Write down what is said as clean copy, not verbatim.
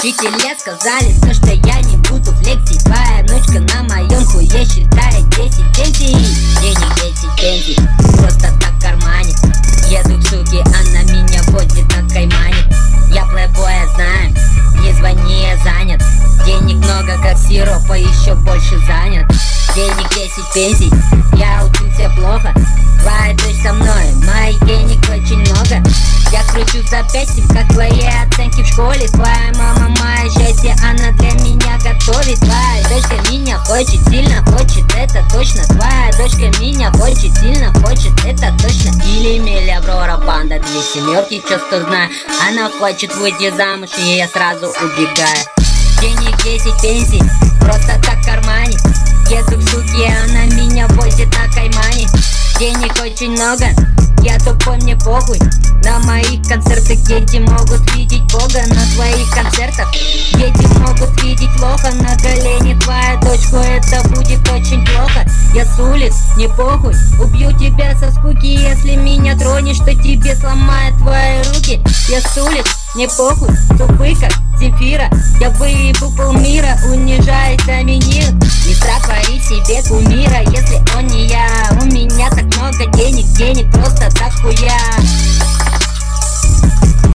Учителя сказали то, что я не буду в лекции. Твоя внучка на моем хуе считает 10 пенсий. Денег 10 пенсий, просто так в кармане. Еду к суке, она меня водит на Каймане. Я плейбоя знаю, не звони, я занят. Денег много, как сироп, а еще больше занят. Денег 10 пенсий, я учился плохо. Твоя дочь со мной, моих денег очень много. Я кручу запястьем, как твои оценки в школе. Твоя мама мое счастье, она для меня готовит. Твоя дочка меня хочет, сильно хочет, это точно. Твоя дочка меня хочет, сильно хочет, это точно. Или Миля, Аврора, Панда, 2 семерки, чё что знаю. Она хочет выйти замуж, и я сразу убегаю. Денег 10 пенсий, просто так в кармане. Еду к суке, она меня возит на Каймане. Денег очень много, я тупой, мне похуй. На моих концертах дети могут видеть Бога. На твоих концертах дети могут видеть лоха. На колени твоя дочку, это будет очень плохо. Я с улиц, не похуй, убью тебя со скуки. Если меня тронешь, то тебе сломают твои руки. Я с улиц, не похуй, тупый как Земфира. Я выебу полмира, унижает доминир. Не сотворить себе кумира, если он не я. У меня так много денег, денег просто так хуя.